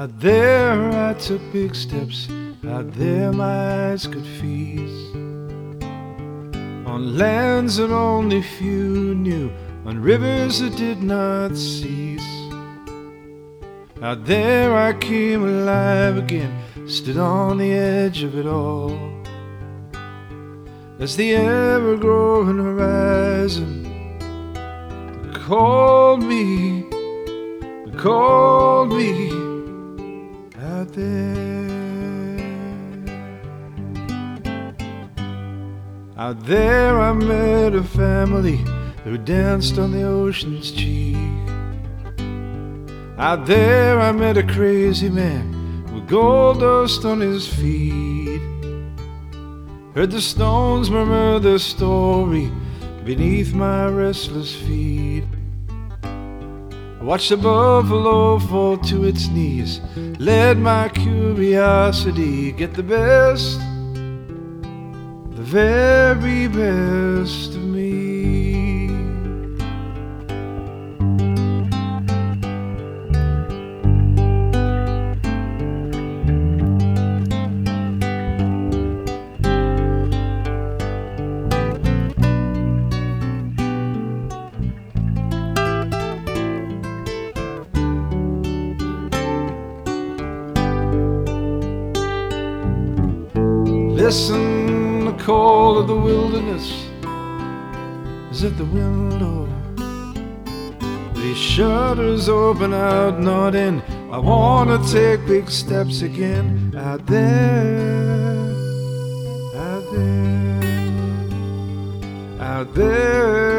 Out there I took big steps, out there my eyes could feast on lands that only few knew, on rivers that did not cease. Out there I came alive again, stood on the edge of it all, as the ever-growing horizon called me out there. Out there I met a family who danced on the ocean's cheek. Out there I met a crazy man with gold dust on his feet. Heard the stones murmur their story beneath my restless feet. Watched the buffalo fall to its knees, let my curiosity get the best, the very best of me. Listen, the call of the wilderness is at the window. These shutters open out, not in. I wanna take big steps again. Out there, out there, out there.